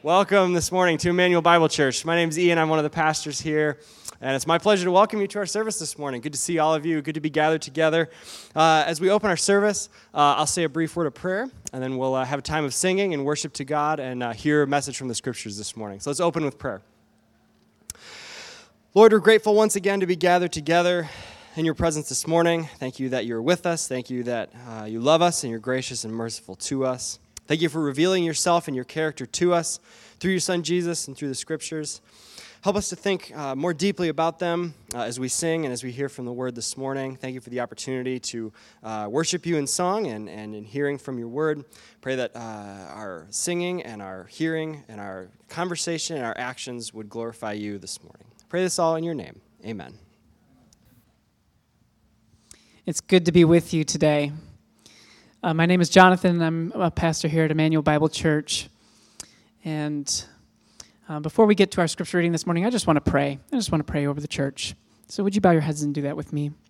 Welcome this morning to Emmanuel Bible Church. My name is Ian. I'm one of the pastors here, and it's my pleasure to welcome you to our service this morning. Good to see all of you. Good to be gathered together. As we open our service, I'll say a brief word of prayer, and then we'll have a time of singing and worship to God and hear a message from the Scriptures this morning. So let's open with prayer. Lord, we're grateful once again to be gathered together in your presence this morning. Thank you that you're with us. Thank you that you love us and you're gracious and merciful to us. Thank you for revealing yourself and your character to us through your Son Jesus and through the Scriptures. Help us to think more deeply about them as we sing and as we hear from the Word this morning. Thank you for the opportunity to worship you in song and in hearing from your Word. Pray that our singing and our hearing and our conversation and our actions would glorify you this morning. Pray this all in your name. Amen. It's good to be with you today. My name is Jonathan, and I'm a pastor here at Emmanuel Bible Church. And before we get to our scripture reading this morning, I just want to pray. I just want to pray over the church. So would you bow your heads and do that with me?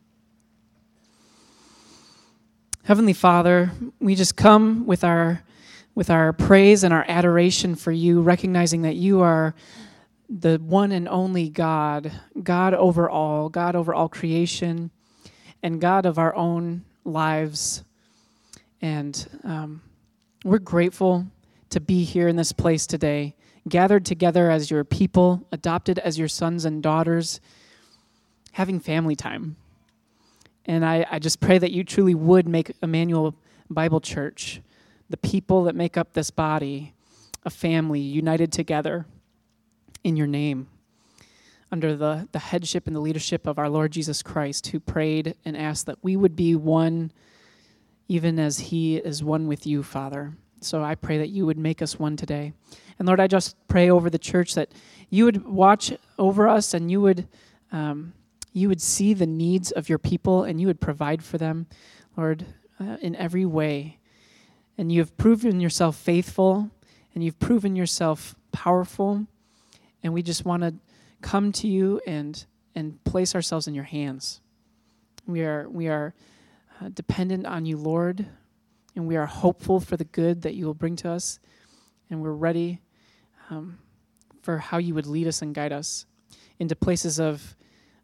Heavenly Father, we just come with our praise and our adoration for you, recognizing that you are the one and only God, God over all creation, and God of our own lives. And we're grateful to be here in this place today, gathered together as your people, adopted as your sons and daughters, having family time. And I just pray that you truly would make Emmanuel Bible Church, the people that make up this body, a family united together in your name, under the headship and the leadership of our Lord Jesus Christ, who prayed and asked that we would be one even as he is one with you, Father. So I pray that you would make us one today. And Lord, I just pray over the church that you would watch over us and you would see the needs of your people and you would provide for them, Lord, in every way. And you have proven yourself faithful and you've proven yourself powerful. And we just want to come to you and place ourselves in your hands. We are dependent on you, Lord, and we are hopeful for the good that you will bring to us, and we're ready for how you would lead us and guide us into places of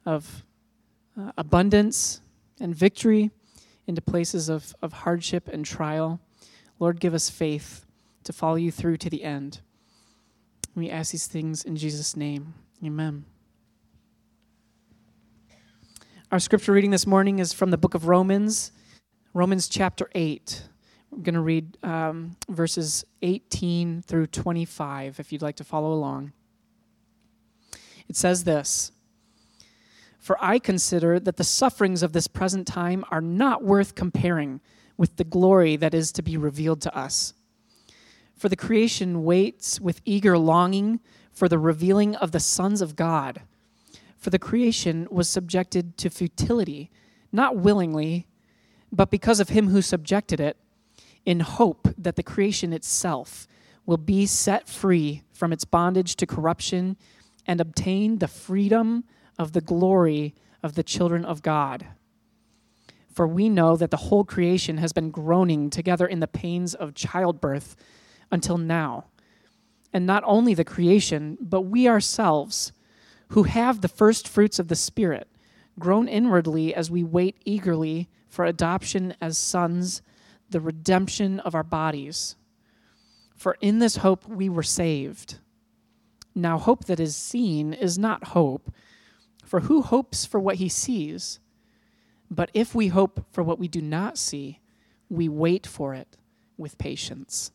abundance and victory, into places of hardship and trial. Lord, give us faith to follow you through to the end. We ask these things in Jesus' name. Amen. Our scripture reading this morning is from the book of Romans chapter 8. We're going to read verses 18 through 25, if you'd like to follow along. It says this: "For I consider that the sufferings of this present time are not worth comparing with the glory that is to be revealed to us. For the creation waits with eager longing for the revealing of the sons of God. For the creation was subjected to futility, not willingly, but because of him who subjected it, in hope that the creation itself will be set free from its bondage to corruption and obtain the freedom of the glory of the children of God. For we know that the whole creation has been groaning together in the pains of childbirth until now. And not only the creation, but we ourselves, who have the first fruits of the Spirit, groan inwardly as we wait eagerly for adoption as sons, the redemption of our bodies. For in this hope we were saved. Now hope that is seen is not hope, for who hopes for what he sees? But if we hope for what we do not see, we wait for it with patience."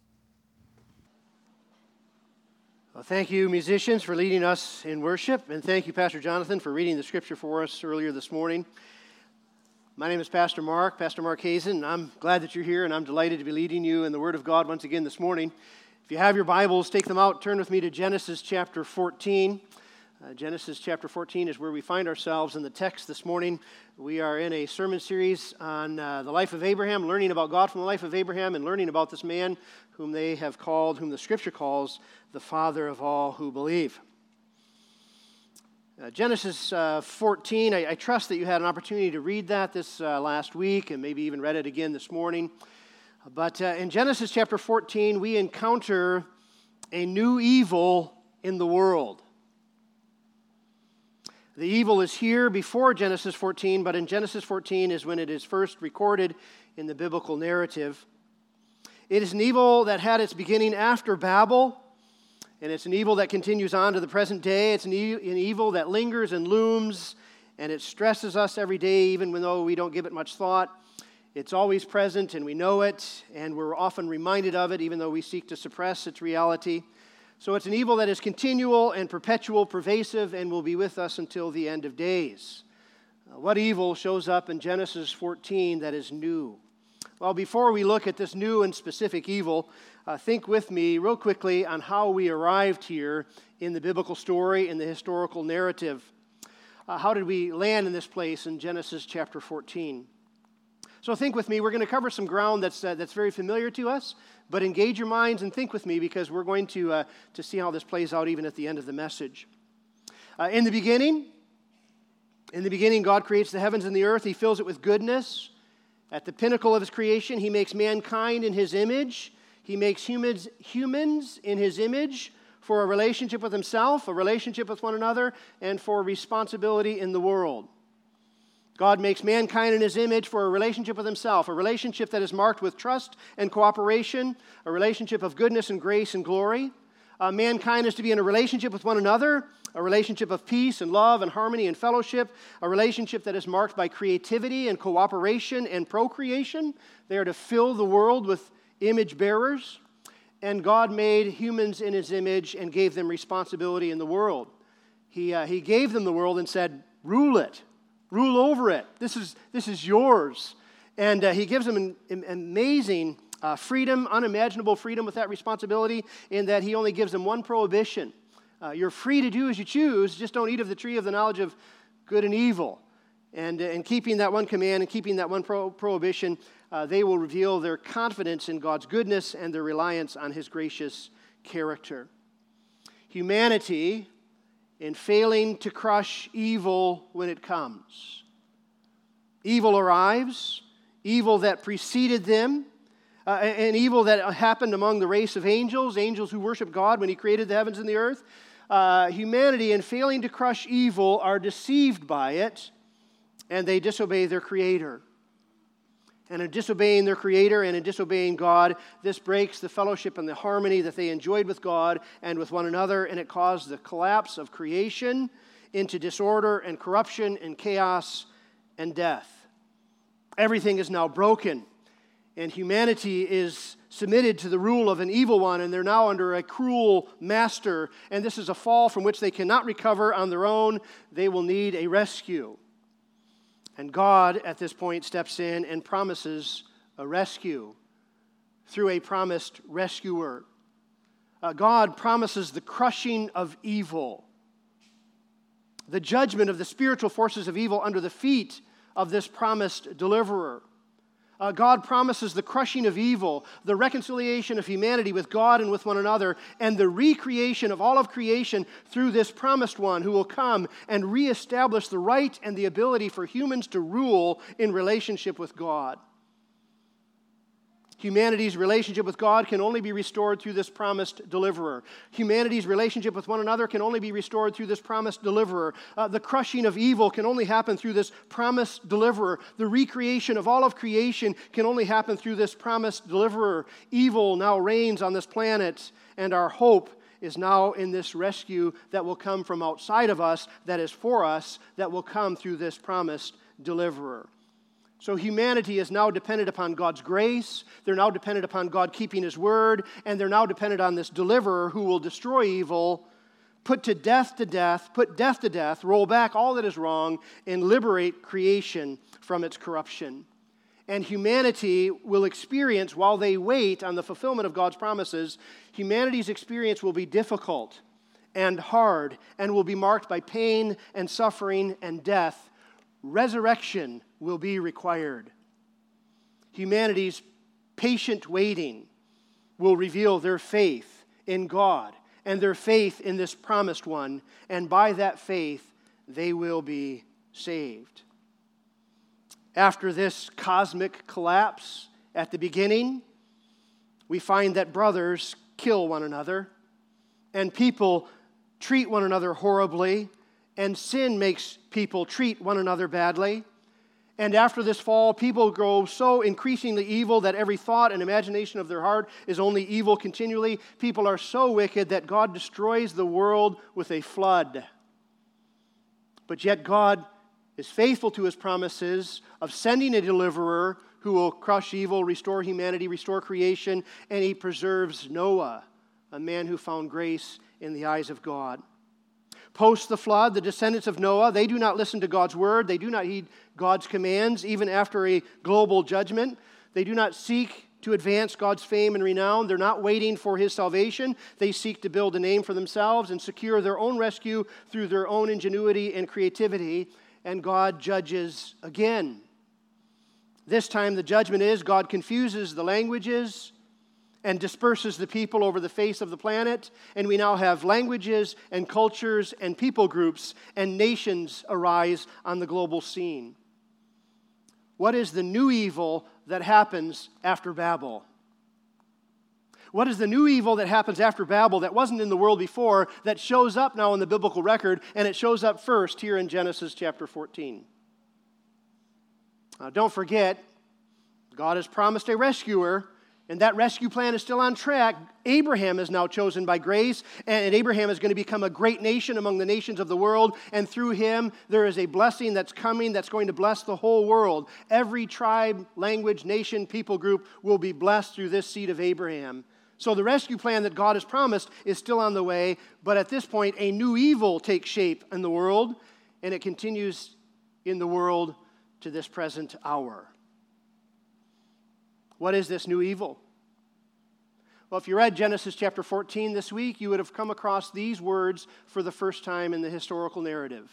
Well, thank you, musicians, for leading us in worship, and thank you, Pastor Jonathan, for reading the scripture for us earlier this morning. My name is Pastor Mark Hazen, and I'm glad that you're here, and I'm delighted to be leading you in the Word of God once again this morning. If you have your Bibles, take them out, turn with me to Genesis chapter 14. Genesis chapter 14 is where we find ourselves in the text this morning. We are in a sermon series on the life of Abraham, learning about God from the life of Abraham, and learning about this man whom the Scripture calls the father of all who believe. Genesis 14, I trust that you had an opportunity to read that this last week and maybe even read it again this morning. But in Genesis chapter 14, we encounter a new evil in the world. The evil is here before Genesis 14, but in Genesis 14 is when it is first recorded in the biblical narrative. It is an evil that had its beginning after Babel, and it's an evil that continues on to the present day. It's an evil that lingers and looms, and it stresses us every day, even though we don't give it much thought. It's always present, and we know it, and we're often reminded of it, even though we seek to suppress its reality. So it's an evil that is continual and perpetual, pervasive, and will be with us until the end of days. What evil shows up in Genesis 14 that is new? Well, before we look at this new and specific evil, think with me real quickly on how we arrived here in the biblical story, in the historical narrative. How did we land in this place in Genesis chapter 14? So think with me. We're going to cover some ground that's very familiar to us, but engage your minds and think with me, because we're going to see how this plays out even at the end of the message. In the beginning, God creates the heavens and the earth. He fills it with goodness. At the pinnacle of his creation, he makes mankind in his image. He makes humans in his image for a relationship with himself, a relationship with one another, and for responsibility in the world. God makes mankind in his image for a relationship with himself, a relationship that is marked with trust and cooperation, a relationship of goodness and grace and glory. Mankind is to be in a relationship with one another, a relationship of peace and love and harmony and fellowship, a relationship that is marked by creativity and cooperation and procreation. They are to fill the world with image bearers. And God made humans in his image and gave them responsibility in the world. He gave them the world and said, rule it. Rule over it. This is yours. And he gives them an amazing freedom, unimaginable freedom with that responsibility, in that he only gives them one prohibition. You're free to do as you choose, just don't eat of the tree of the knowledge of good and evil. And keeping that one command and keeping that one prohibition, they will reveal their confidence in God's goodness and their reliance on his gracious character. Humanity, in failing to crush evil when it comes. Evil arrives, evil that preceded them, an evil that happened among the race of angels who worship God when he created the heavens and the earth. Humanity, in failing to crush evil, are deceived by it, and they disobey their Creator. And in disobeying their Creator and in disobeying God, this breaks the fellowship and the harmony that they enjoyed with God and with one another, and it caused the collapse of creation into disorder and corruption and chaos and death. Everything is now broken, and humanity is submitted to the rule of an evil one, and they're now under a cruel master, and this is a fall from which they cannot recover on their own. They will need a rescue. And God, at this point, steps in and promises a rescue through a promised rescuer. God promises the crushing of evil, the judgment of the spiritual forces of evil under the feet of this promised deliverer. God promises the crushing of evil, the reconciliation of humanity with God and with one another, and the recreation of all of creation through this promised one who will come and reestablish the right and the ability for humans to rule in relationship with God. Humanity's relationship with God can only be restored through this promised deliverer. Humanity's relationship with one another can only be restored through this promised deliverer. The crushing of evil can only happen through this promised deliverer. The recreation of all of creation can only happen through this promised deliverer. Evil now reigns on this planet, and our hope is now in this rescue that will come from outside of us, that is for us, that will come through this promised deliverer. So humanity is now dependent upon God's grace, they're now dependent upon God keeping his word, and they're now dependent on this deliverer who will destroy evil, put death to death, roll back all that is wrong, and liberate creation from its corruption. And humanity will experience, while they wait on the fulfillment of God's promises, humanity's experience will be difficult and hard and will be marked by pain and suffering and death. Resurrection will be required. Humanity's patient waiting will reveal their faith in God and their faith in this promised one, and by that faith, they will be saved. After this cosmic collapse at the beginning, we find that brothers kill one another. and people treat one another horribly, and sin makes people treat one another badly. And after this fall, people grow so increasingly evil that every thought and imagination of their heart is only evil continually. People are so wicked that God destroys the world with a flood. But yet God is faithful to his promises of sending a deliverer who will crush evil, restore humanity, restore creation, and he preserves Noah, a man who found grace in the eyes of God. Post the flood, the descendants of Noah, they do not listen to God's word. They do not heed God's commands, even after a global judgment. They do not seek to advance God's fame and renown. They're not waiting for his salvation. They seek to build a name for themselves and secure their own rescue through their own ingenuity and creativity. And God judges again. This time the judgment is God confuses the languages and disperses the people over the face of the planet, and we now have languages and cultures and people groups and nations arise on the global scene. What is the new evil that happens after Babel? What is the new evil that happens after Babel that wasn't in the world before, that shows up now in the biblical record, and it shows up first here in Genesis chapter 14? Now, don't forget, God has promised a rescuer, and that rescue plan is still on track. Abraham is now chosen by grace, and Abraham is going to become a great nation among the nations of the world, and through him there is a blessing that's coming that's going to bless the whole world. Every tribe, language, nation, people group will be blessed through this seed of Abraham. So the rescue plan that God has promised is still on the way, but at this point a new evil takes shape in the world, and it continues in the world to this present hour. What is this new evil? Well, if you read Genesis chapter 14 this week, you would have come across these words for the first time in the historical narrative.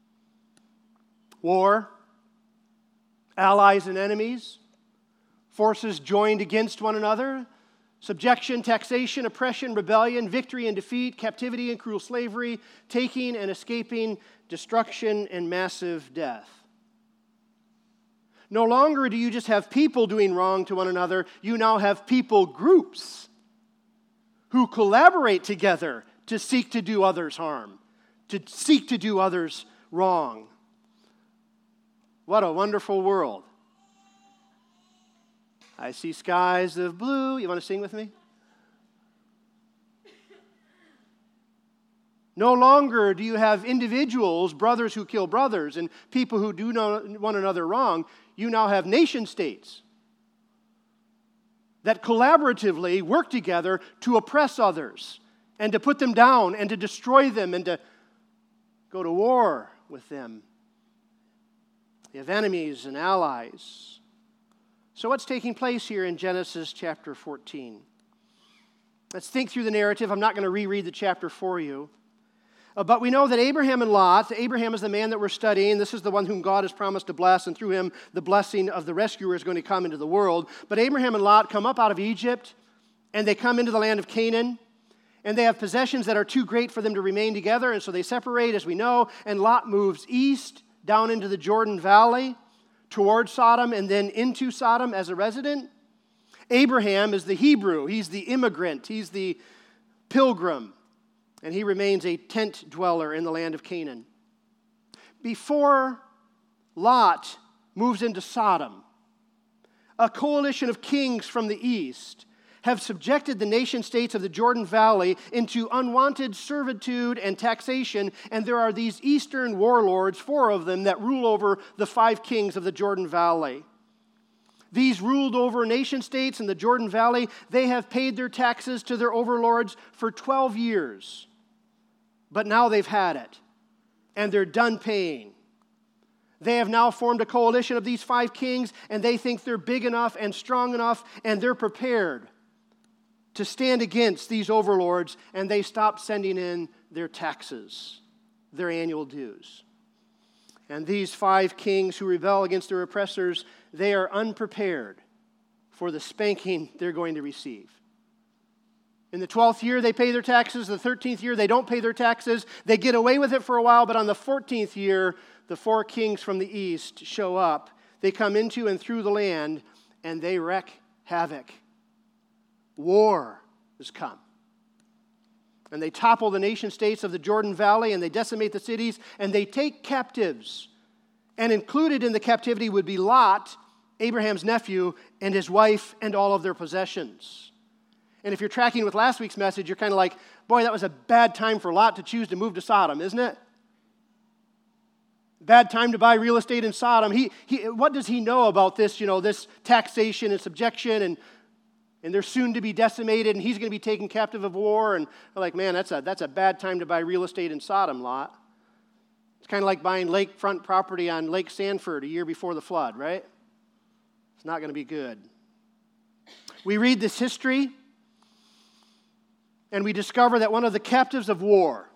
War, allies and enemies, forces joined against one another, subjection, taxation, oppression, rebellion, victory and defeat, captivity and cruel slavery, taking and escaping, destruction and massive death. No longer do you just have people doing wrong to one another, you now have people groups who collaborate together to seek to do others harm, to seek to do others wrong. What a wonderful world. I see skies of blue. You want to sing with me? No longer do you have individuals, brothers who kill brothers, and people who do one another wrong. You now have nation states that collaboratively work together to oppress others and to put them down and to destroy them and to go to war with them. You have enemies and allies. So what's taking place here in Genesis chapter 14? Let's think through the narrative. I'm not going to reread the chapter for you. But we know that Abraham and Lot, Abraham is the man that we're studying. This is the one whom God has promised to bless, and through him the blessing of the rescuer is going to come into the world. But Abraham and Lot come up out of Egypt, and they come into the land of Canaan, and they have possessions that are too great for them to remain together, and so they separate, as we know, and Lot moves east down into the Jordan Valley toward Sodom and then into Sodom as a resident. Abraham is the Hebrew. He's the immigrant. He's the pilgrim. And he remains a tent dweller in the land of Canaan. Before Lot moves into Sodom, a coalition of kings from the east have subjected the nation states of the Jordan Valley into unwanted servitude and taxation, and there are these eastern warlords, 4 of them, that rule over the 5 kings of the Jordan Valley. These ruled over nation states in the Jordan Valley. They have paid their taxes to their overlords for 12 years. But now they've had it, and they're done paying. They have now formed a coalition of these 5 kings, and they think they're big enough and strong enough, and they're prepared to stand against these overlords, and they stop sending in their taxes, their annual dues. And these 5 kings who rebel against their oppressors, they are unprepared for the spanking they're going to receive. In the 12th year, they pay their taxes. The 13th year, they don't pay their taxes. They get away with it for a while, but on the 14th year, the 4 kings from the east show up. They come into and through the land, and they wreak havoc. War has come. And they topple the nation states of the Jordan Valley, and they decimate the cities, and they take captives. And included in the captivity would be Lot, Abraham's nephew, and his wife, and all of their possessions. And if you're tracking with last week's message, you're kind of like, boy, that was a bad time for Lot to choose to move to Sodom, isn't it? Bad time to buy real estate in Sodom. What does he know about this, this taxation and subjection, and they're soon to be decimated, and he's going to be taken captive of war, and they're like, man, that's a bad time to buy real estate in Sodom, Lot. It's kind of like buying lakefront property on Lake Sanford a year before the flood, right? It's not going to be good. We read this history, and we discover that one of the captives of war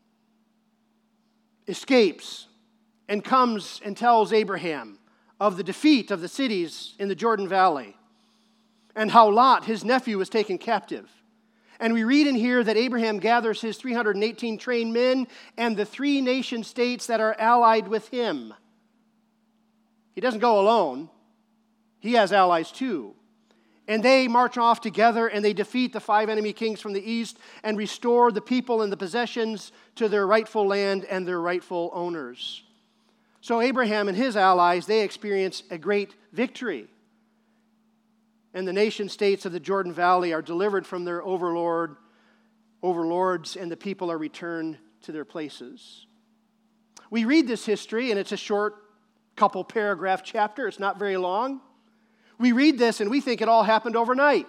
escapes and comes and tells Abraham of the defeat of the cities in the Jordan Valley and how Lot, his nephew, was taken captive. And we read in here that Abraham gathers his 318 trained men and the 3 nation states that are allied with him. He doesn't go alone. He has allies too. And they march off together and they defeat the 5 enemy kings from the east and restore the people and the possessions to their rightful land and their rightful owners. So Abraham and his allies, they experience a great victory. And the nation states of the Jordan Valley are delivered from their overlords, and the people are returned to their places. We read this history, and it's a short couple paragraph chapter. It's not very long. We read this, and we think it all happened overnight.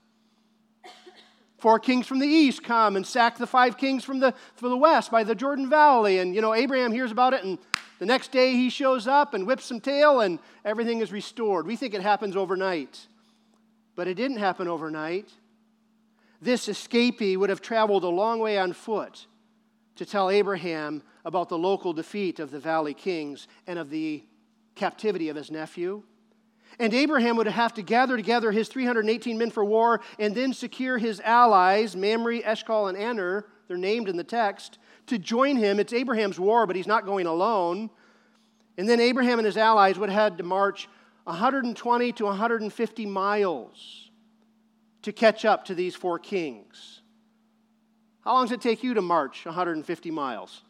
4 kings from the east come and sack the 5 kings from the west by the Jordan Valley. And, Abraham hears about it, and the next day he shows up and whips some tail, and everything is restored. We think it happens overnight. But it didn't happen overnight. This escapee would have traveled a long way on foot to tell Abraham about the local defeat of the Valley Kings and of the captivity of his nephew. And Abraham would have to gather together his 318 men for war and then secure his allies, Mamre, Eshcol, and Aner, they're named in the text, to join him. It's Abraham's war, but he's not going alone. And then Abraham and his allies would have had to march 120 to 150 miles to catch up to these 4 kings. How long does it take you to march 150 miles?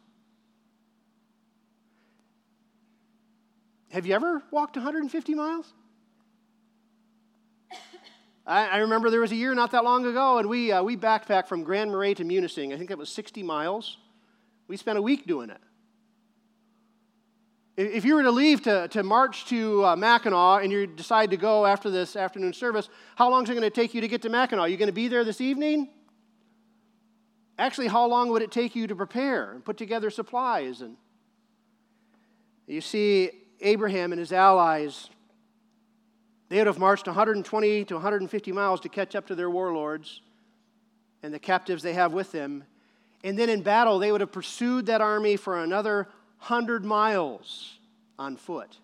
Have you ever walked 150 miles? I remember there was a year not that long ago, and we backpacked from Grand Marais to Munising. I think that was 60 miles. We spent a week doing it. If you were to leave to march to Mackinac and you decide to go after this afternoon service, how long is it going to take you to get to Mackinac? Are you going to be there this evening? Actually, how long would it take you to prepare and put together supplies? And you see, Abraham and his allies, they would have marched 120 to 150 miles to catch up to their warlords and the captives they have with them. And then in battle, they would have pursued that army for another 100 miles on foot.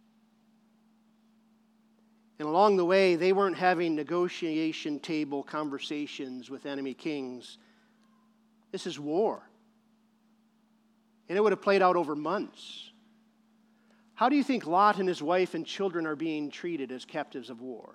And along the way, they weren't having negotiation table conversations with enemy kings. This is war. And it would have played out over months. How do you think Lot and his wife and children are being treated as captives of war?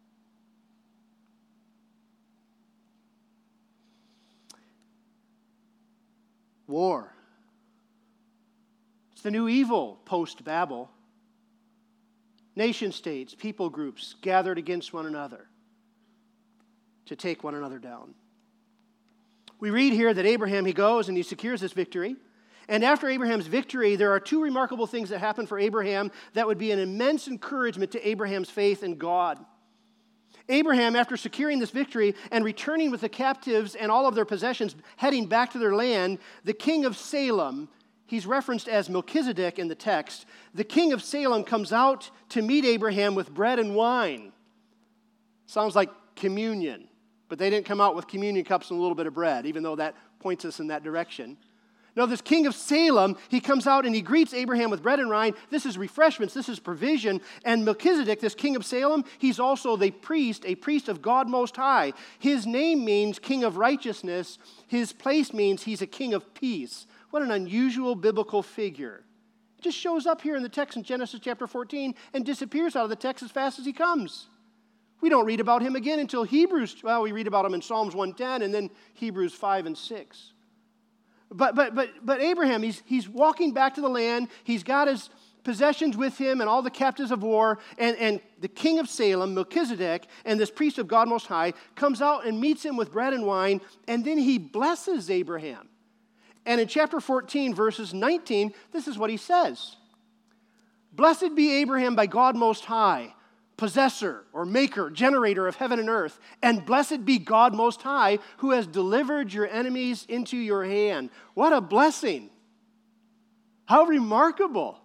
War. It's the new evil post-Babel. Nation states, people groups gathered against one another to take one another down. We read here that Abraham, he goes and he secures this victory. And after Abraham's victory, there are 2 remarkable things that happen for Abraham that would be an immense encouragement to Abraham's faith in God. Abraham, after securing this victory and returning with the captives and all of their possessions, heading back to their land, the king of Salem, he's referenced as Melchizedek in the text, the king of Salem comes out to meet Abraham with bread and wine. Sounds like communion, but they didn't come out with communion cups and a little bit of bread, even though that points us in that direction. No, this king of Salem, he comes out and he greets Abraham with bread and wine. This is refreshments, this is provision. And Melchizedek, this king of Salem, he's also a priest of God Most High. His name means king of righteousness. His place means he's a king of peace. What an unusual biblical figure. It just shows up here in the text in Genesis chapter 14 and disappears out of the text as fast as he comes. We don't read about him again until Hebrews. Well, we read about him in Psalms 110 and then Hebrews 5 and 6. But Abraham, he's walking back to the land. He's got his possessions with him and all the captives of war. And the king of Salem, Melchizedek, and this priest of God Most High comes out and meets him with bread and wine. And then he blesses Abraham. And in chapter 14, verses 19, this is what he says. Blessed be Abraham by God Most High, possessor or maker, generator of heaven and earth, and blessed be God Most High, who has delivered your enemies into your hand. What a blessing. How remarkable.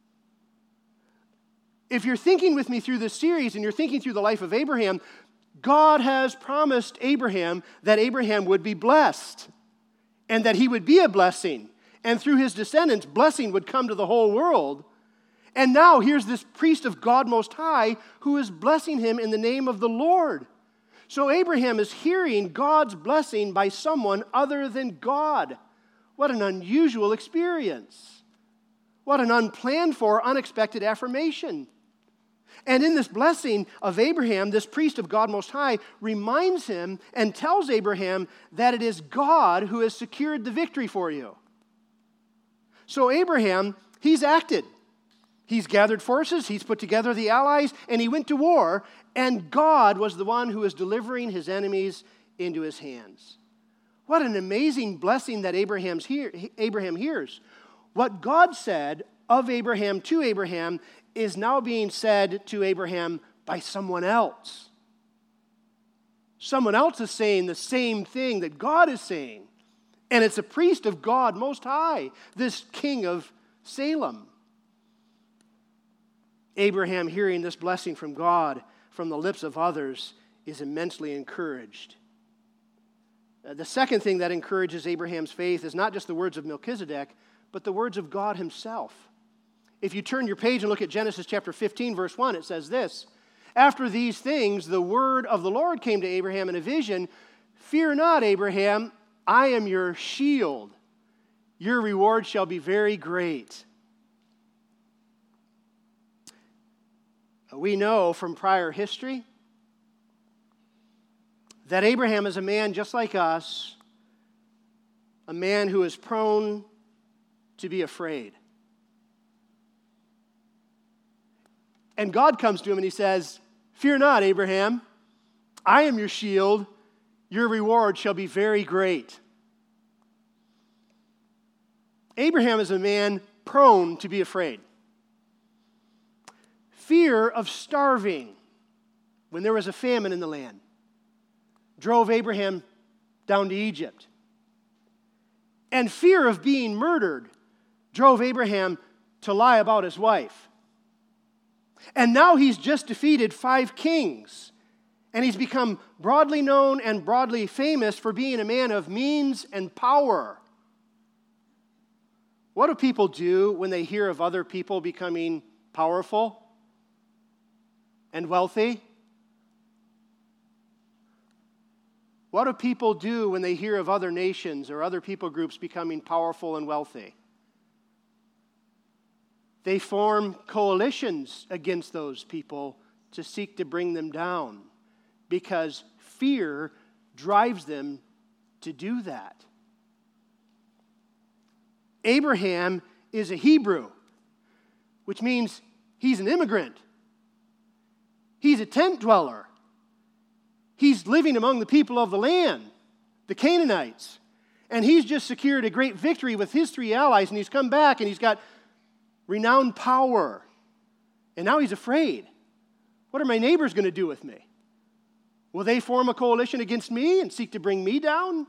If you're thinking with me through this series and you're thinking through the life of Abraham, God has promised Abraham that Abraham would be blessed and that he would be a blessing. And through his descendants, blessing would come to the whole world. And now here's this priest of God Most High who is blessing him in the name of the Lord. So Abraham is hearing God's blessing by someone other than God. What an unusual experience. What an unplanned for, unexpected affirmation. And in this blessing of Abraham, this priest of God Most High reminds him and tells Abraham that it is God who has secured the victory for you. So Abraham, he's acted. He's gathered forces, he's put together the allies, and he went to war, and God was the one who was delivering his enemies into his hands. What an amazing blessing that Abraham hears. What God said of Abraham to Abraham is now being said to Abraham by someone else. Someone else is saying the same thing that God is saying, and it's a priest of God Most High, this king of Salem. Abraham, hearing this blessing from God from the lips of others, is immensely encouraged. The second thing that encourages Abraham's faith is not just the words of Melchizedek, but the words of God himself. If you turn your page and look at Genesis chapter 15, verse 1, it says this, "After these things, the word of the Lord came to Abraham in a vision. Fear not, Abraham, I am your shield. Your reward shall be very great." We know from prior history that Abraham is a man just like us, a man who is prone to be afraid. And God comes to him and he says, "Fear not, Abraham, I am your shield, your reward shall be very great." Abraham is a man prone to be afraid. Fear of starving when there was a famine in the land drove Abraham down to Egypt. And fear of being murdered drove Abraham to lie about his wife. And now he's just defeated 5 kings, and he's become broadly known and broadly famous for being a man of means and power. What do people do when they hear of other people becoming powerful and wealthy? What do people do when they hear of other nations or other people groups becoming powerful and wealthy? They form coalitions against those people to seek to bring them down because fear drives them to do that. Abraham is a Hebrew, which means he's an immigrant. He's a tent dweller. He's living among the people of the land, the Canaanites. And he's just secured a great victory with his 3 allies, and he's come back and he's got renowned power. And now he's afraid. What are my neighbors going to do with me? Will they form a coalition against me and seek to bring me down?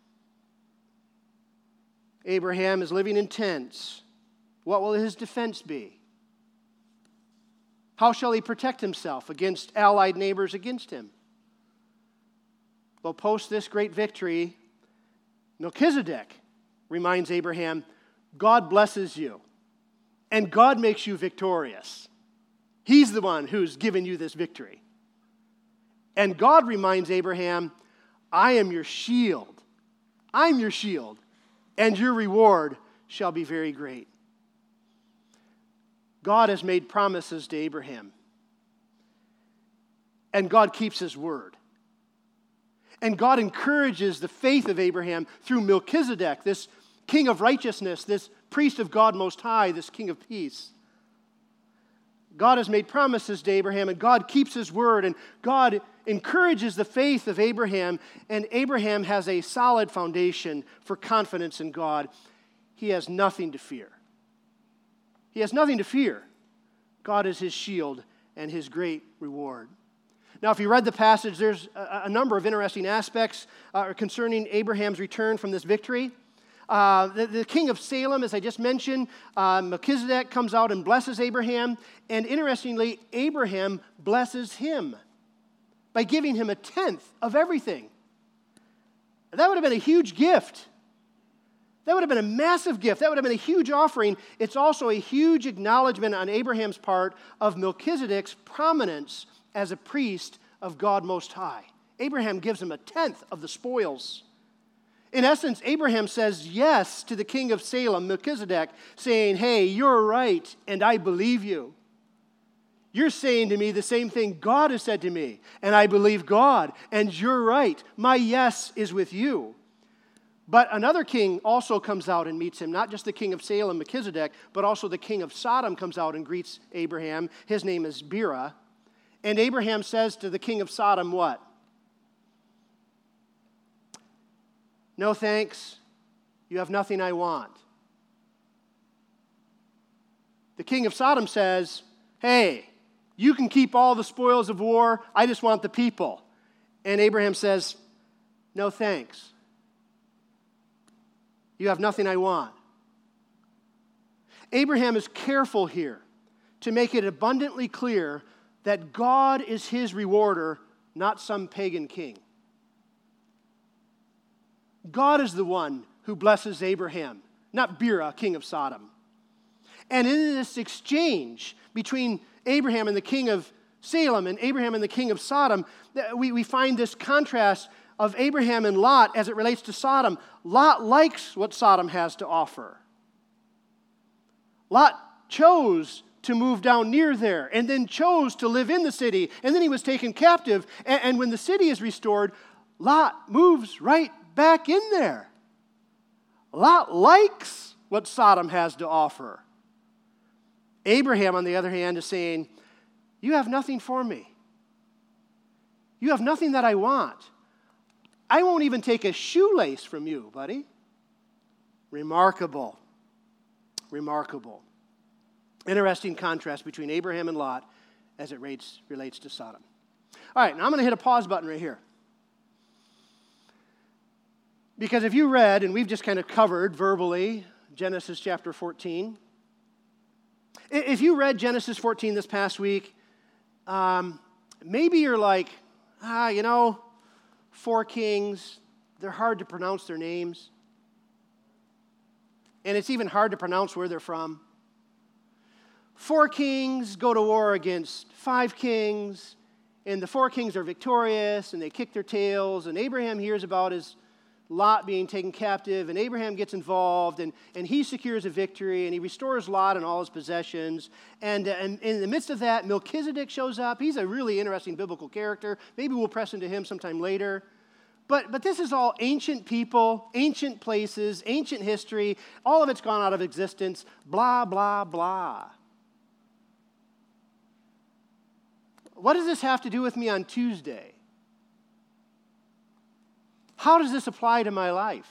Abraham is living in tents. What will his defense be? How shall he protect himself against allied neighbors against him? Well, post this great victory, Melchizedek reminds Abraham, God blesses you, and God makes you victorious. He's the one who's given you this victory. And God reminds Abraham, I am your shield. I'm your shield, and your reward shall be very great. God has made promises to Abraham. and God keeps his word. And God encourages the faith of Abraham through Melchizedek, this king of righteousness, this priest of God Most High, this king of peace. God has made promises to Abraham, and God keeps his word, and God encourages the faith of Abraham, and Abraham has a solid foundation for confidence in God. He has nothing to fear. He has nothing to fear. God is his shield and his great reward. Now, if you read the passage, there's a number of interesting aspects concerning Abraham's return from this victory. The king of Salem, as I just mentioned, Melchizedek comes out and blesses Abraham. And interestingly, Abraham blesses him by giving him a tenth of everything. That would have been a huge gift. That would have been a massive gift. That would have been a huge offering. It's also a huge acknowledgement on Abraham's part of Melchizedek's prominence as a priest of God Most High. Abraham gives him a tenth of the spoils. In essence, Abraham says yes to the king of Salem, Melchizedek, saying, hey, you're right, and I believe you. You're saying to me the same thing God has said to me, and I believe God, and you're right. My yes is with you. But another king also comes out and meets him, not just the king of Salem, Melchizedek, but also the king of Sodom comes out and greets Abraham. His name is Bera. And Abraham says to the king of Sodom what? No thanks. You have nothing I want. The king of Sodom says, hey, you can keep all the spoils of war. I just want the people. And Abraham says, no thanks. You have nothing I want. Abraham is careful here to make it abundantly clear that God is his rewarder, not some pagan king. God is the one who blesses Abraham, not Bera, king of Sodom. And in this exchange between Abraham and the king of Salem and Abraham and the king of Sodom, we find this contrast of Abraham and Lot as it relates to Sodom. Lot likes what Sodom has to offer. Lot chose to move down near there and then chose to live in the city, and then he was taken captive. And when the city is restored, Lot moves right back in there. Lot likes what Sodom has to offer. Abraham, on the other hand, is saying, you have nothing for me. You have nothing that I want. I won't even take a shoelace from you, buddy. Remarkable. Remarkable. Interesting contrast between Abraham and Lot as it relates to Sodom. All right, now I'm going to hit a pause button right here. Because if you read, and we've just kind of covered verbally, Genesis chapter 14. If you read Genesis 14 this past week, maybe you're like, 4 kings, they're hard to pronounce their names. And it's even hard to pronounce where they're from. 4 kings go to war against 5 kings, and the 4 kings are victorious, and they kick their tails, and Abraham hears about his Lot being taken captive, and Abraham gets involved, and he secures a victory, and he restores Lot and all his possessions. And in the midst of that, Melchizedek shows up. He's a really interesting biblical character. Maybe we'll press into him sometime later. But this is all ancient people, ancient places, ancient history. All of it's gone out of existence. Blah, blah, blah. What does this have to do with me on Tuesday? How does this apply to my life?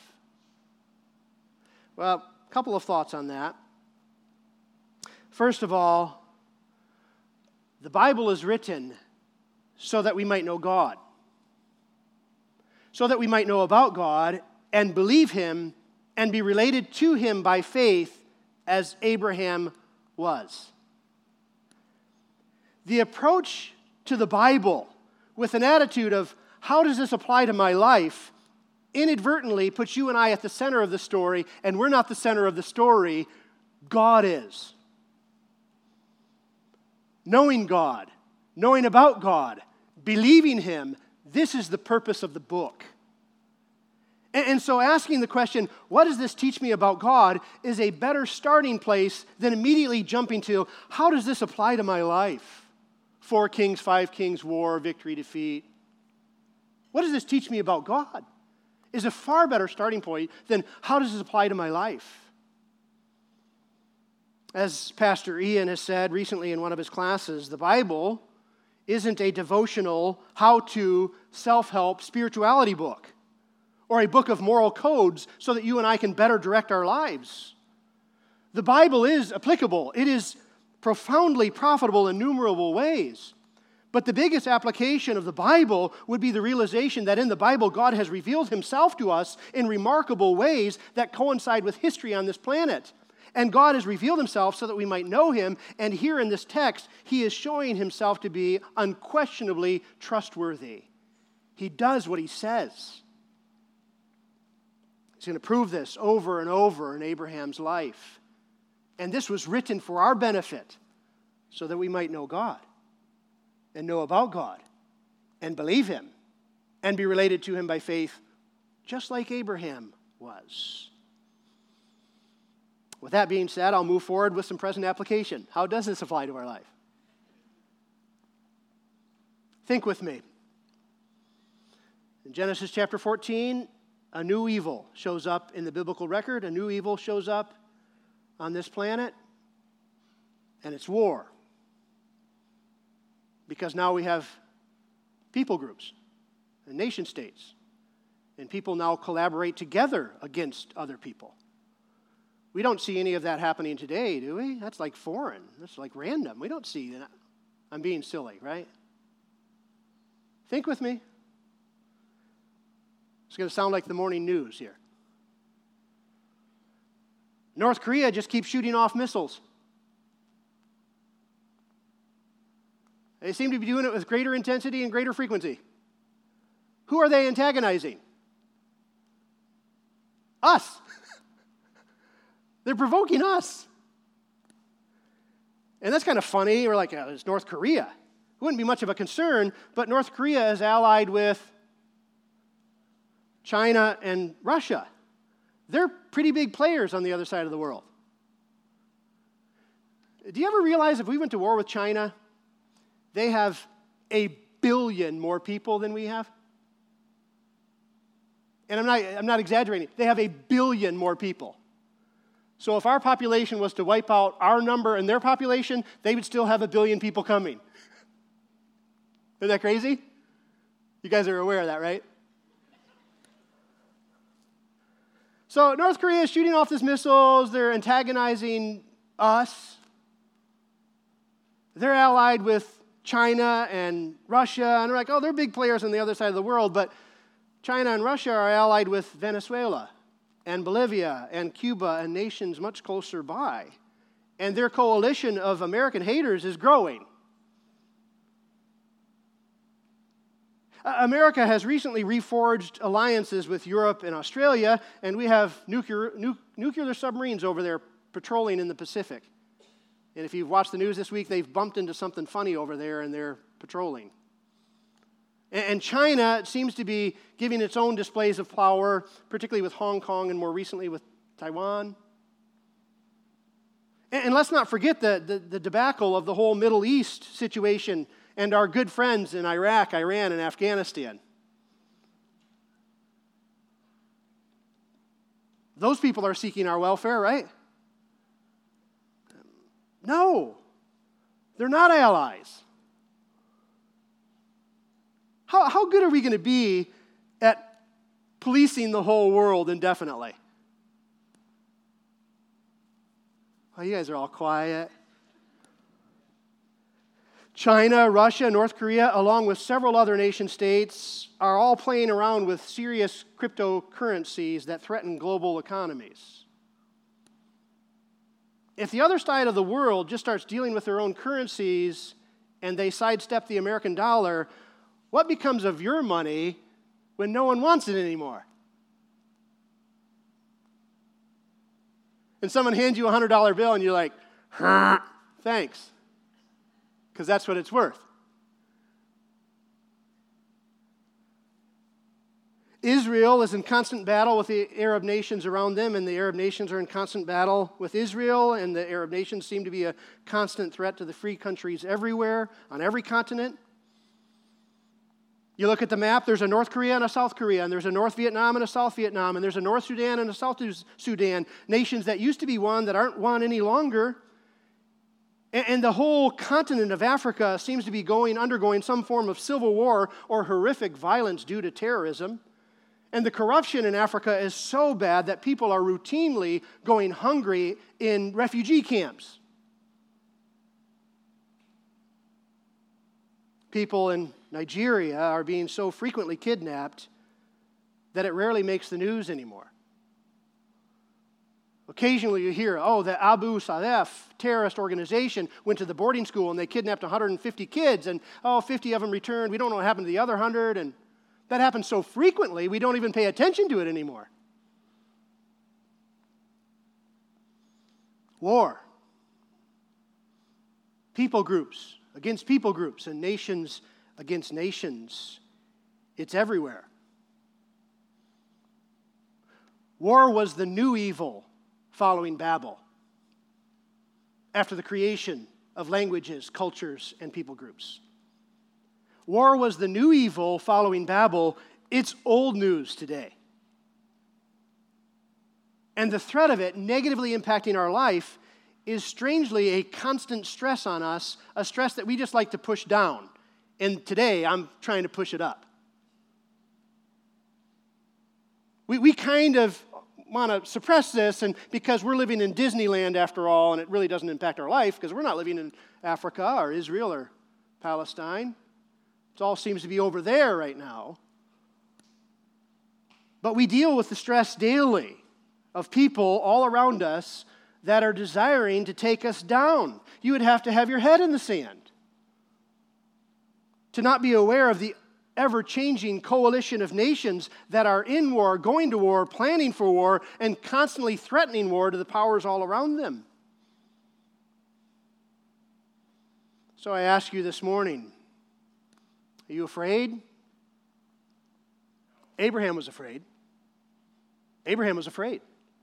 Well, a couple of thoughts on that. First of all, the Bible is written so that we might know God, so that we might know about God and believe Him and be related to Him by faith as Abraham was. The approach to the Bible with an attitude of, how does this apply to my life, inadvertently puts you and I at the center of the story, and we're not the center of the story. God is. Knowing God, knowing about God, believing Him, this is the purpose of the book. And so asking the question, what does this teach me about God, is a better starting place than immediately jumping to, how does this apply to my life? 4 kings, 5 kings, war, victory, defeat. What does this teach me about God? Is a far better starting point than how does this apply to my life? As Pastor Ian has said recently in one of his classes, the Bible isn't a devotional, how-to, self-help spirituality book or a book of moral codes so that you and I can better direct our lives. The Bible is applicable. It is profoundly profitable in innumerable ways. But the biggest application of the Bible would be the realization that in the Bible, God has revealed himself to us in remarkable ways that coincide with history on this planet. And God has revealed himself so that we might know him. And here in this text, he is showing himself to be unquestionably trustworthy. He does what he says. He's going to prove this over and over in Abraham's life. And this was written for our benefit so that we might know God and know about God and believe him and be related to him by faith just like Abraham was. With that being said, I'll move forward with some present application. How does this apply to our life? Think with me. In Genesis chapter 14, a new evil shows up in the biblical record. A new evil shows up on this planet, and it's war. Because now we have people groups and nation states, and people now collaborate together against other people. We don't see any of that happening today, do we? That's like foreign. That's like random. We don't see that. I'm being silly, right? Think with me. It's going to sound like the morning news here. North Korea just keeps shooting off missiles. They seem to be doing it with greater intensity and greater frequency. Who are they antagonizing? Us. They're provoking us. And that's kind of funny. We're like, it's North Korea. It wouldn't be much of a concern, but North Korea is allied with China and Russia. They're pretty big players on the other side of the world. Do you ever realize if we went to war with China, they have 1 billion more people than we have? And I'm not exaggerating. They have 1 billion more people. So if our population was to wipe out our number and their population, they would still have 1 billion people coming. Isn't that crazy? You guys are aware of that, right? So North Korea is shooting off these missiles. They're antagonizing us. They're allied with China and Russia. And we're like, they're big players on the other side of the world. But China and Russia are allied with Venezuela and Bolivia and Cuba and nations much closer by. And their coalition of American haters is growing. America has recently reforged alliances with Europe and Australia, and we have nuclear submarines over there patrolling in the Pacific. And if you've watched the news this week, they've bumped into something funny over there, and they're patrolling. And China seems to be giving its own displays of power, particularly with Hong Kong and more recently with Taiwan. And let's not forget the debacle of the whole Middle East situation and our good friends in Iraq, Iran, and Afghanistan. Those people are seeking our welfare, right? No, they're not allies. How good are we going to be at policing the whole world indefinitely? Oh, you guys are all quiet. China, Russia, North Korea, along with several other nation states, are all playing around with serious cryptocurrencies that threaten global economies. If the other side of the world just starts dealing with their own currencies and they sidestep the American dollar, what becomes of your money when no one wants it anymore? And someone hands you a $100 bill and you're like, thanks, because that's what it's worth. Israel is in constant battle with the Arab nations around them, and the Arab nations are in constant battle with Israel, and the Arab nations seem to be a constant threat to the free countries everywhere, on every continent. You look at the map, there's a North Korea and a South Korea, and there's a North Vietnam and a South Vietnam, and there's a North Sudan and a South Sudan, nations that used to be one that aren't one any longer. And the whole continent of Africa seems to be undergoing some form of civil war or horrific violence due to terrorism. And the corruption in Africa is so bad that people are routinely going hungry in refugee camps. People in Nigeria are being so frequently kidnapped that it rarely makes the news anymore. Occasionally you hear, the Abu Sayyaf terrorist organization went to the boarding school and they kidnapped 150 kids, and 50 of them returned. We don't know what happened to the other 100, and that happens so frequently we don't even pay attention to it anymore. War. People groups against people groups and nations against nations. It's everywhere. War was the new evil following Babel, after the creation of languages, cultures, and people groups. War was the new evil following Babel. It's old news today. And the threat of it negatively impacting our life is strangely a constant stress on us, a stress that we just like to push down. And today, I'm trying to push it up. We kind of want to suppress this, and because we're living in Disneyland after all, and it really doesn't impact our life because we're not living in Africa or Israel or Palestine. It all seems to be over there right now. But we deal with the stress daily of people all around us that are desiring to take us down. You would have to have your head in the sand to not be aware of the ever-changing coalition of nations that are in war, going to war, planning for war, and constantly threatening war to the powers all around them. So I ask you this morning, are you afraid? Abraham was afraid. Abraham was afraid.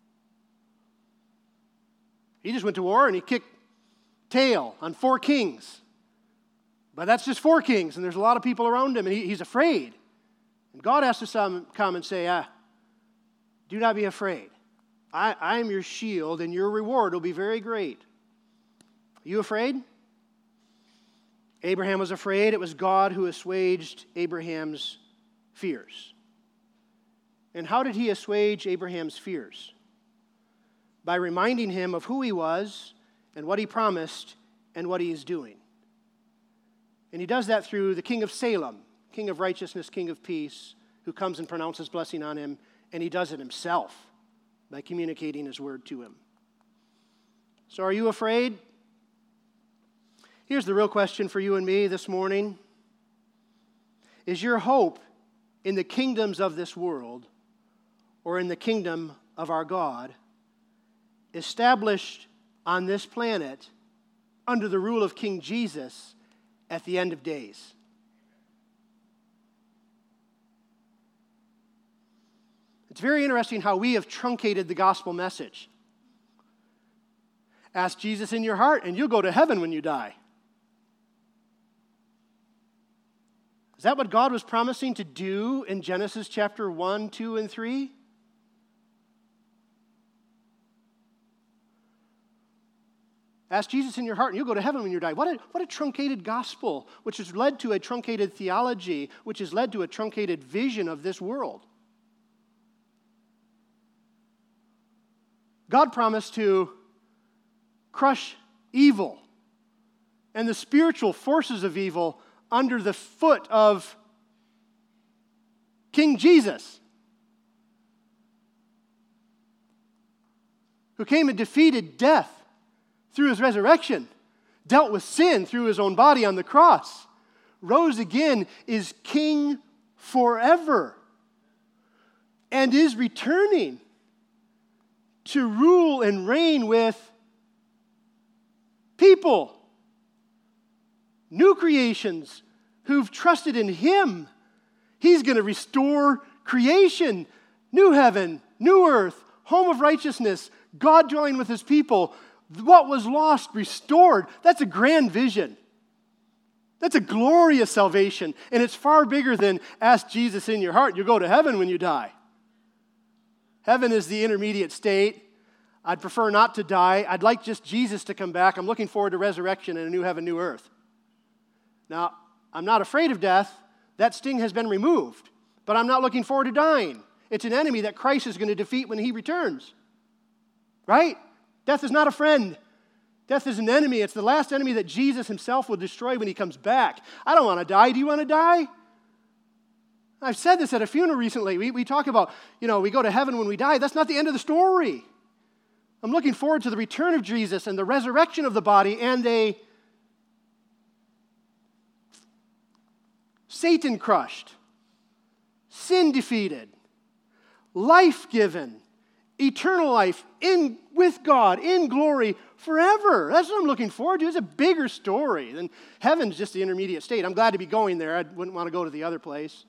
He just went to war and he kicked tail on 4 kings. But that's just 4 kings, and there's a lot of people around him, and he's afraid. And God has to come and say, do not be afraid. I am your shield, and your reward will be very great. Are you afraid? Abraham was afraid. It was God who assuaged Abraham's fears. And how did he assuage Abraham's fears? By reminding him of who he was and what he promised and what he is doing. And he does that through the king of Salem, king of righteousness, king of peace, who comes and pronounces blessing on him, and he does it himself by communicating his word to him. So are you afraid? Here's the real question for you and me this morning. Is your hope in the kingdoms of this world or in the kingdom of our God established on this planet under the rule of King Jesus at the end of days? It's very interesting how we have truncated the gospel message. Ask Jesus in your heart and you'll go to heaven when you die. Is that what God was promising to do in Genesis chapter 1, 2, and 3? Ask Jesus in your heart and you'll go to heaven when you die. What a truncated gospel, which has led to a truncated theology, which has led to a truncated vision of this world. God promised to crush evil and the spiritual forces of evil under the foot of King Jesus, who came and defeated death through his resurrection, dealt with sin through his own body on the cross, rose again, is king forever, and is returning to rule and reign with people, new creations who've trusted in him. He's going to restore Creation, new heaven, new earth, home of righteousness, God dwelling with his people, what was lost restored. That's a grand vision. That's a glorious salvation, and it's far bigger than ask Jesus in your heart. You'll go to heaven when you die. Heaven is the intermediate state. I'd prefer not to die. I'd like just Jesus to come back. I'm looking forward to resurrection and a new heaven, new earth. Now, I'm not afraid of death. That sting has been removed, but I'm not looking forward to dying. It's an enemy that Christ is going to defeat when he returns. Right? Death is not a friend. Death is an enemy. It's the last enemy that Jesus himself will destroy when he comes back. I don't want to die. Do you want to die? I've said this at a funeral recently. We talk about, we go to heaven when we die. That's not the end of the story. I'm looking forward to the return of Jesus and the resurrection of the body and a Satan crushed, sin defeated, life given, eternal life with God in glory forever. That's what I'm looking forward to. It's a bigger story than heaven's just the intermediate state. I'm glad to be going there. I wouldn't want to go to the other place.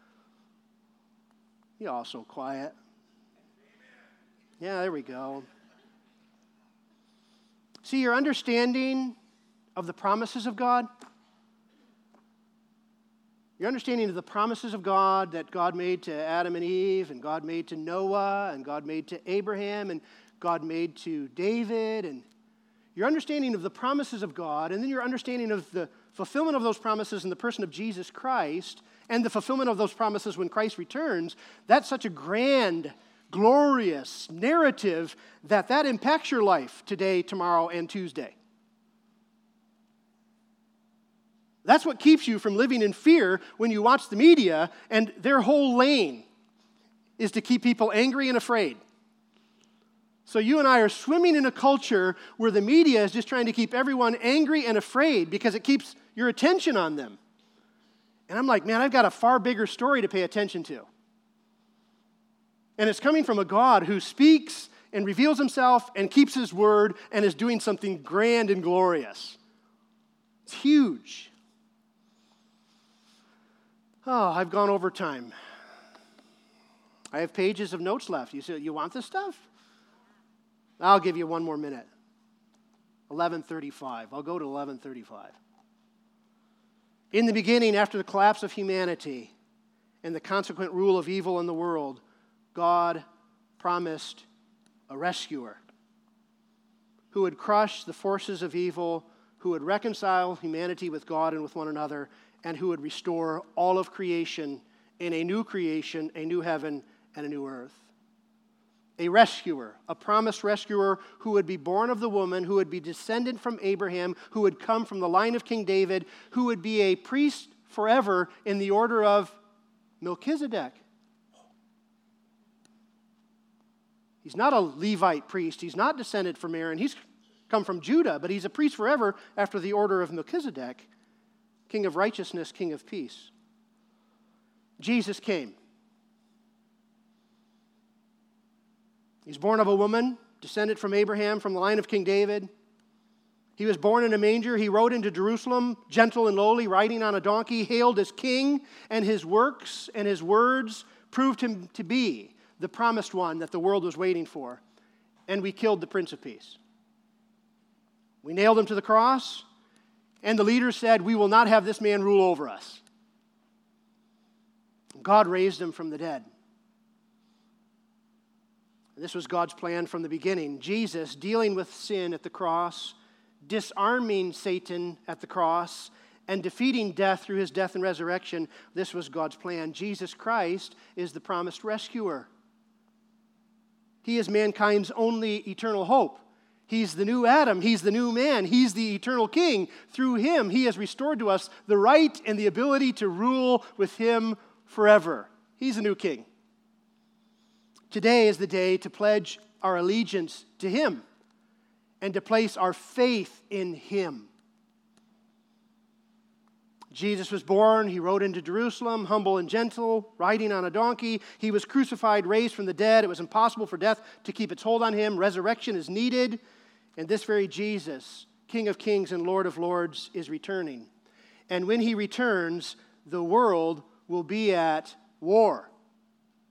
You're all so quiet. Yeah, there we go. See, your understanding of the promises of God, your understanding of the promises of God that God made to Adam and Eve, and God made to Noah, and God made to Abraham, and God made to David, and your understanding of the promises of God, and then your understanding of the fulfillment of those promises in the person of Jesus Christ, and the fulfillment of those promises when Christ returns, that's such a grand, glorious narrative that impacts your life today, tomorrow, and Tuesday. That's what keeps you from living in fear when you watch the media, and their whole lane is to keep people angry and afraid. So you and I are swimming in a culture where the media is just trying to keep everyone angry and afraid because it keeps your attention on them. And I'm like, man, I've got a far bigger story to pay attention to. And it's coming from a God who speaks and reveals himself and keeps his word and is doing something grand and glorious. It's huge. Oh, I've gone over time. I have pages of notes left. You say, you want this stuff? I'll give you one more minute. 11:35. I'll go to 11:35. In the beginning, after the collapse of humanity and the consequent rule of evil in the world, God promised a rescuer who would crush the forces of evil, who would reconcile humanity with God and with one another, and who would restore all of creation in a new heaven, and a new earth. A rescuer, a promised rescuer who would be born of the woman, who would be descendant from Abraham, who would come from the line of King David, who would be a priest forever in the order of Melchizedek. He's not a Levite priest. He's not descended from Aaron. He's come from Judah, but he's a priest forever after the order of Melchizedek, King of righteousness, King of peace. Jesus came. He's born of a woman, descended from Abraham, from the line of King David. He was born in a manger. He rode into Jerusalem, gentle and lowly, riding on a donkey, hailed as king, and his works and his words proved him to be the promised one that the world was waiting for. And we killed the Prince of Peace. We nailed him to the cross, and the leaders said, we will not have this man rule over us. God raised him from the dead. This was God's plan from the beginning. Jesus dealing with sin at the cross, disarming Satan at the cross, and defeating death through his death and resurrection. This was God's plan. Jesus Christ is the promised rescuer. He is mankind's only eternal hope. He's the new Adam. He's the new man. He's the eternal king. Through him, he has restored to us the right and the ability to rule with him forever. He's the new king. Today is the day to pledge our allegiance to him and to place our faith in him. Jesus was born. He rode into Jerusalem, humble and gentle, riding on a donkey. He was crucified, raised from the dead. It was impossible for death to keep its hold on him. Resurrection is needed. And this very Jesus, King of kings and Lord of lords, is returning. And when he returns, the world will be at war.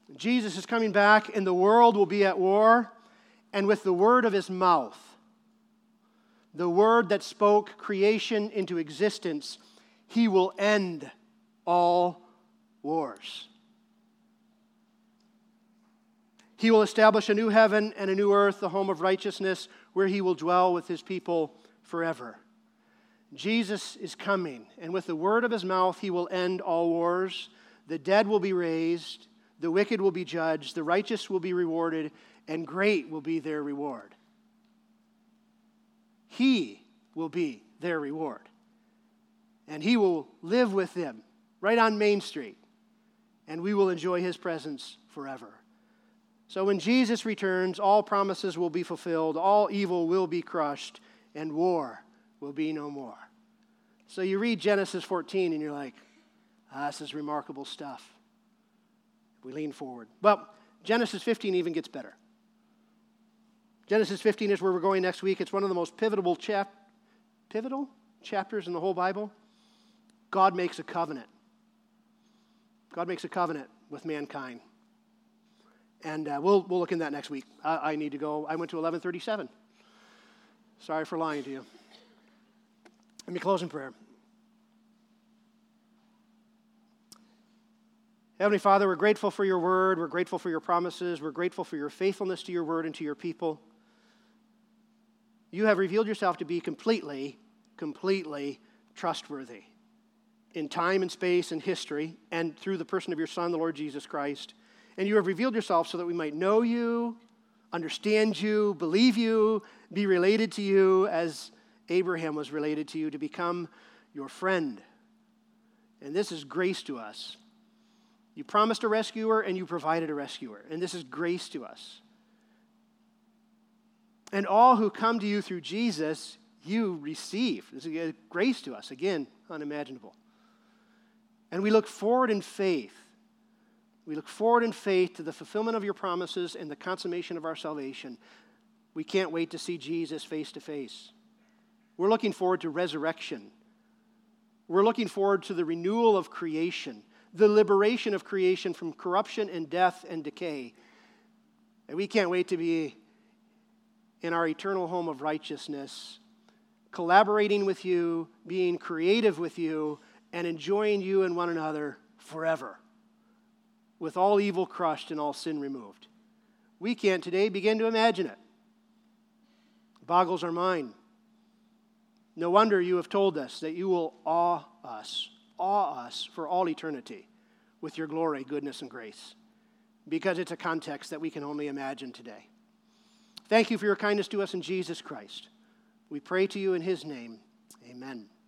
Jesus is coming back, and the world will be at war, and with the word of his mouth, the word that spoke creation into existence, he will end all wars. He will establish a new heaven and a new earth, the home of righteousness, where he will dwell with his people forever. Jesus is coming, and with the word of his mouth, he will end all wars. The dead will be raised, the wicked will be judged, the righteous will be rewarded, and great will be their reward. He will be their reward. And he will live with them right on Main Street, and we will enjoy his presence forever. So when Jesus returns, all promises will be fulfilled, all evil will be crushed, and war will be no more. So you read Genesis 14 and you're like, this is remarkable stuff. We lean forward. Well, Genesis 15 even gets better. Genesis 15 is where we're going next week. It's one of the most pivotal chapters in the whole Bible. God makes a covenant. God makes a covenant with mankind. And we'll look in that next week. I need to go. I went to 11:37. Sorry for lying to you. Let me close in prayer. Heavenly Father, we're grateful for your word. We're grateful for your promises. We're grateful for your faithfulness to your word and to your people. You have revealed yourself to be completely trustworthy in time and space and history, and through the person of your Son, the Lord Jesus Christ. And you have revealed yourself so that we might know you, understand you, believe you, be related to you as Abraham was related to you, to become your friend. And this is grace to us. You promised a rescuer and you provided a rescuer. And this is grace to us. And all who come to you through Jesus, you receive. This is grace to us. Again, unimaginable. And we look forward in faith. We look forward in faith to the fulfillment of your promises and the consummation of our salvation. We can't wait to see Jesus face to face. We're looking forward to resurrection. We're looking forward to the renewal of creation, the liberation of creation from corruption and death and decay. And we can't wait to be in our eternal home of righteousness, collaborating with you, being creative with you, and enjoying you and one another forever, with all evil crushed and all sin removed. We can't today begin to imagine it. It boggles our mind. No wonder you have told us that you will awe us for all eternity with your glory, goodness, and grace, because it's a context that we can only imagine today. Thank you for your kindness to us in Jesus Christ. We pray to you in his name. Amen.